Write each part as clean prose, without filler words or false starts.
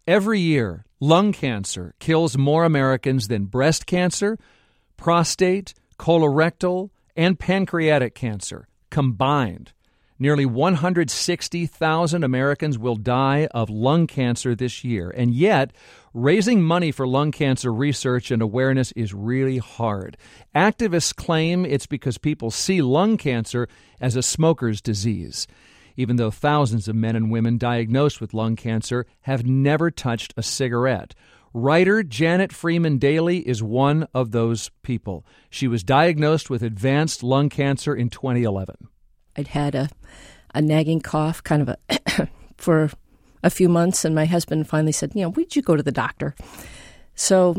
Every year, lung cancer kills more Americans than breast cancer, prostate, colorectal, and pancreatic cancer combined. Nearly 160,000 Americans will die of lung cancer this year, and yet raising money for lung cancer research and awareness is really hard. Activists claim it's because people see lung cancer as a smoker's disease, even though thousands of men and women diagnosed with lung cancer have never touched a cigarette. Writer Janet Freeman Daly is one of those people. She was diagnosed with advanced lung cancer in 2011. I'd had a nagging cough for a few months, and my husband finally said, would you go to the doctor? So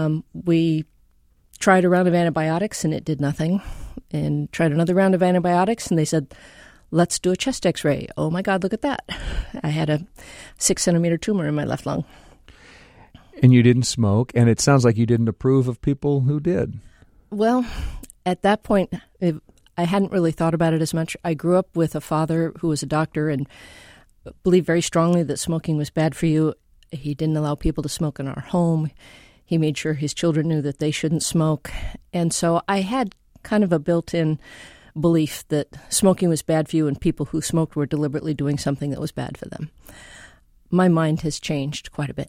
we tried a round of antibiotics, and it did nothing, and tried another round of antibiotics, and they said, let's do a chest x-ray. Oh, my God, look at that. I had a 6-centimeter tumor in my left lung. And you didn't smoke, and it sounds like you didn't approve of people who did. Well, at that point, I hadn't really thought about it as much. I grew up with a father who was a doctor and believed very strongly that smoking was bad for you. He didn't allow people to smoke in our home. He made sure his children knew that they shouldn't smoke. And so I had kind of a built-in belief that smoking was bad for you and people who smoked were deliberately doing something that was bad for them. My mind has changed quite a bit.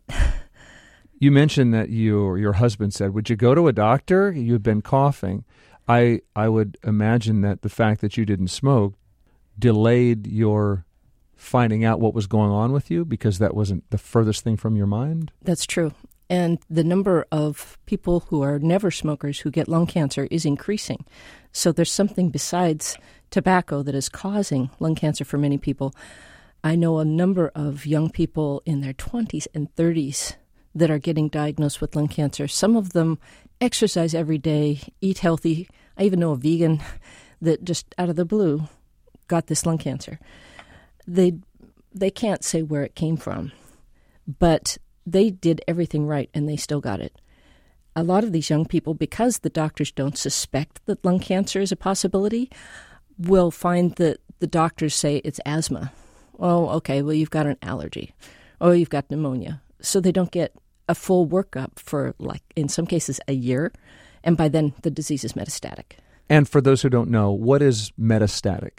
You mentioned that your husband said, would you go to a doctor? You've been coughing. I would imagine that the fact that you didn't smoke delayed your finding out what was going on with you because that wasn't the furthest thing from your mind? That's true. And the number of people who are never smokers who get lung cancer is increasing. So there's something besides tobacco that is causing lung cancer for many people. I know a number of young people in their 20s and 30s that are getting diagnosed with lung cancer. Some of them exercise every day, eat healthy. I even know a vegan that just out of the blue got this lung cancer. They can't say where it came from, but they did everything right and they still got it. A lot of these young people, because the doctors don't suspect that lung cancer is a possibility, will find that the doctors say it's asthma. Oh, okay, well, you've got an allergy. Oh, you've got pneumonia. So they don't get a full workup for, in some cases, a year, and by then the disease is metastatic. And for those who don't know, what is metastatic?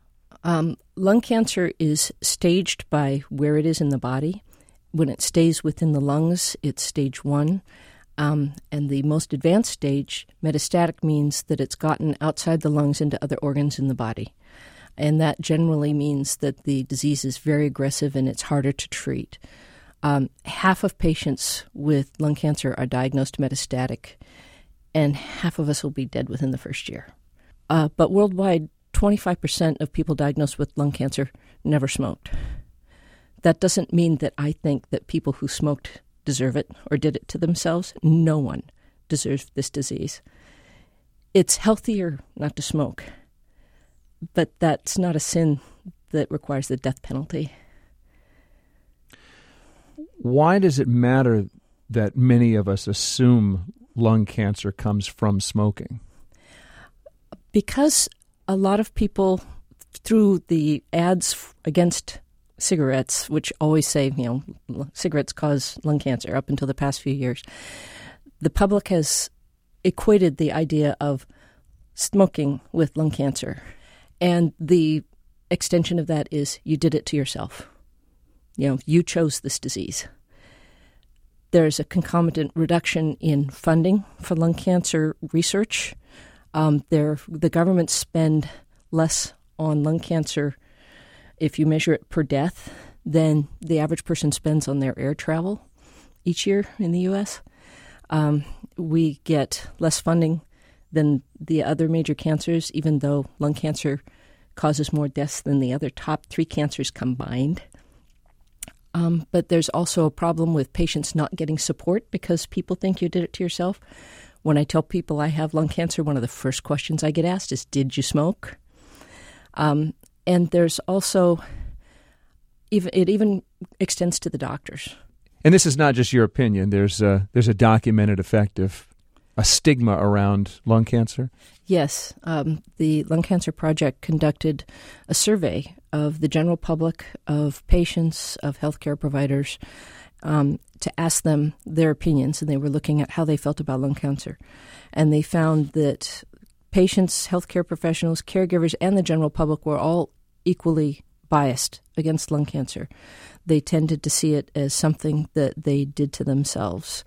Lung cancer is staged by where it is in the body. When it stays within the lungs, it's stage 1. And the most advanced stage, metastatic, means that it's gotten outside the lungs into other organs in the body. And that generally means that the disease is very aggressive and it's harder to treat. Half of patients with lung cancer are diagnosed metastatic, and half of us will be dead within the first year. But worldwide, 25% of people diagnosed with lung cancer never smoked. That doesn't mean that I think that people who smoked deserve it or did it to themselves. No one deserves this disease. It's healthier not to smoke, but that's not a sin that requires the death penalty. Why does it matter that many of us assume lung cancer comes from smoking? Because a lot of people, through the ads against cigarettes, which always say, cigarettes cause lung cancer up until the past few years, the public has equated the idea of smoking with lung cancer. And the extension of that is you did it to yourself. You chose this disease. There's a concomitant reduction in funding for lung cancer research. The government spend less on lung cancer, if you measure it per death, than the average person spends on their air travel each year in the U.S. We get less funding than the other major cancers, even though lung cancer causes more deaths than the other top 3 cancers combined. But there's also a problem with patients not getting support because people think you did it to yourself. When I tell people I have lung cancer, one of the first questions I get asked is, did you smoke? And there's also, it even extends to the doctors. And this is not just your opinion. There's a documented effect of a stigma around lung cancer? Yes. The Lung Cancer Project conducted a survey of the general public, of patients, of healthcare providers, to ask them their opinions, and they were looking at how they felt about lung cancer. And they found that patients, healthcare professionals, caregivers, and the general public were all equally biased against lung cancer. They tended to see it as something that they did to themselves.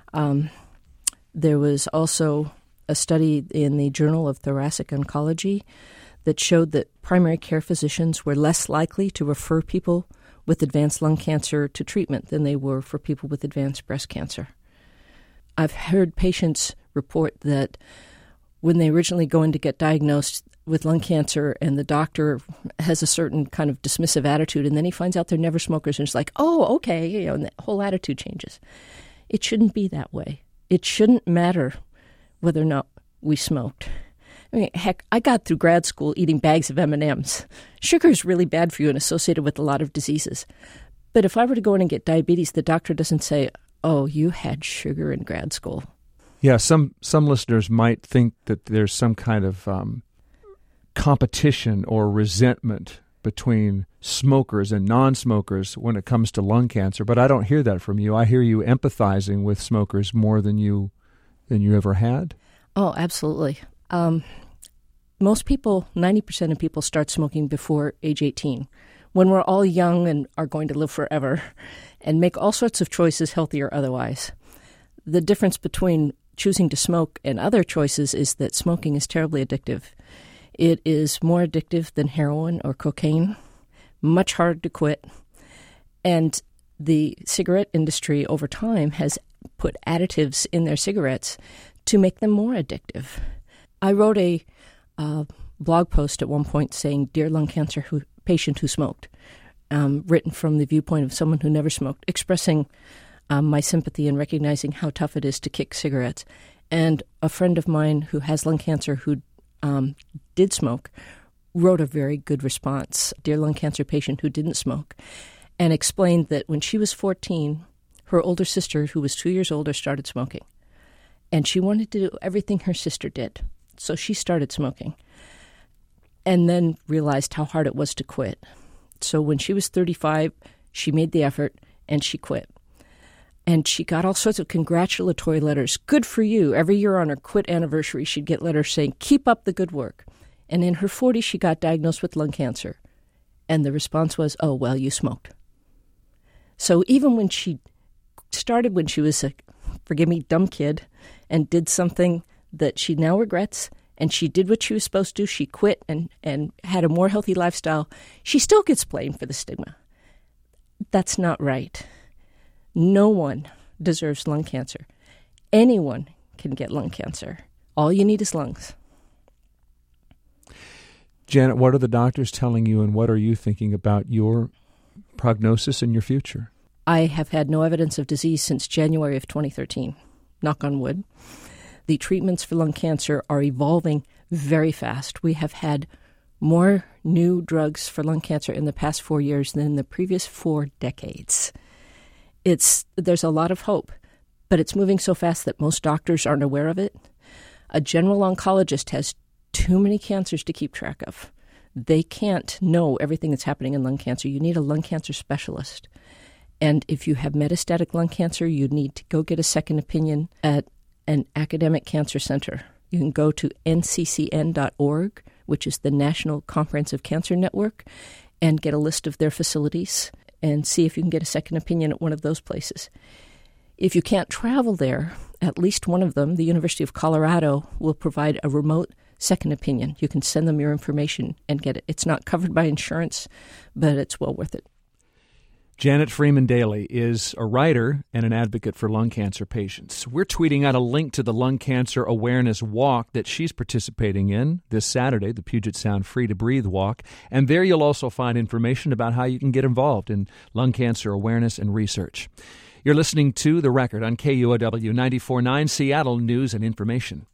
There was also a study in the Journal of Thoracic Oncology that showed that primary care physicians were less likely to refer people with advanced lung cancer to treatment than they were for people with advanced breast cancer. I've heard patients report that when they originally go in to get diagnosed with lung cancer and the doctor has a certain kind of dismissive attitude, and then he finds out they're never smokers, and it's like, oh, okay, and the whole attitude changes. It shouldn't be that way. It shouldn't matter whether or not we smoked. I mean, heck, I got through grad school eating bags of M&Ms. Sugar is really bad for you and associated with a lot of diseases. But if I were to go in and get diabetes, the doctor doesn't say, oh, you had sugar in grad school. Yeah, some listeners might think that there's some kind of competition or resentment between smokers and non-smokers when it comes to lung cancer, but I don't hear that from you. I hear you empathizing with smokers more than you ever had. Oh, absolutely. Most people, 90% of people start smoking before age 18, when we're all young and are going to live forever and make all sorts of choices, healthy or otherwise. The difference between choosing to smoke and other choices is that smoking is terribly addictive. It is more addictive than heroin or cocaine, much harder to quit. And the cigarette industry over time has put additives in their cigarettes to make them more addictive. I wrote a blog post at one point saying, "Dear lung cancer patient who smoked," written from the viewpoint of someone who never smoked, expressing my sympathy and recognizing how tough it is to kick cigarettes. And a friend of mine who has lung cancer who did smoke wrote a very good response, "Dear lung cancer patient who didn't smoke," and explained that when she was 14, her older sister, who was 2 years older, started smoking. And she wanted to do everything her sister did. So she started smoking and then realized how hard it was to quit. So when she was 35, she made the effort and she quit. And she got all sorts of congratulatory letters. Good for you. Every year on her quit anniversary, she'd get letters saying, keep up the good work. And in her 40s, she got diagnosed with lung cancer. And the response was, oh, well, you smoked. So even when she started when she was a, forgive me, dumb kid, and did something that she now regrets, and she did what she was supposed to do, she quit and had a more healthy lifestyle, she still gets blamed for the stigma. That's not right. No one deserves lung cancer. Anyone can get lung cancer. All you need is lungs. Janet, what are the doctors telling you, and what are you thinking about your prognosis and your future? I have had no evidence of disease since January of 2013. Knock on wood. The treatments for lung cancer are evolving very fast. We have had more new drugs for lung cancer in the past 4 years than in the previous 4 decades. There's a lot of hope, but it's moving so fast that most doctors aren't aware of it. A general oncologist has too many cancers to keep track of. They can't know everything that's happening in lung cancer. You need a lung cancer specialist. And if you have metastatic lung cancer, you need to go get a second opinion at an academic cancer center. You can go to nccn.org, which is the National Comprehensive Cancer Network, and get a list of their facilities and see if you can get a second opinion at one of those places. If you can't travel there, at least one of them, the University of Colorado, will provide a remote second opinion. You can send them your information and get it. It's not covered by insurance, but it's well worth it. Janet Freeman Daly is a writer and an advocate for lung cancer patients. We're tweeting out a link to the Lung Cancer Awareness Walk that she's participating in this Saturday, the Puget Sound Free to Breathe Walk. And there you'll also find information about how you can get involved in lung cancer awareness and research. You're listening to The Record on KUOW 94.9 Seattle News and Information.